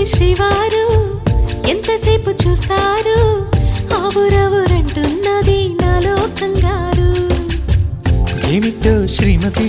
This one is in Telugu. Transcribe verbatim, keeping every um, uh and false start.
శ్రీవారు ఎంతసేపు చూస్తారు ఆవురవురంటున్నది నాలో కంగారు ఏమిటో శ్రీమతి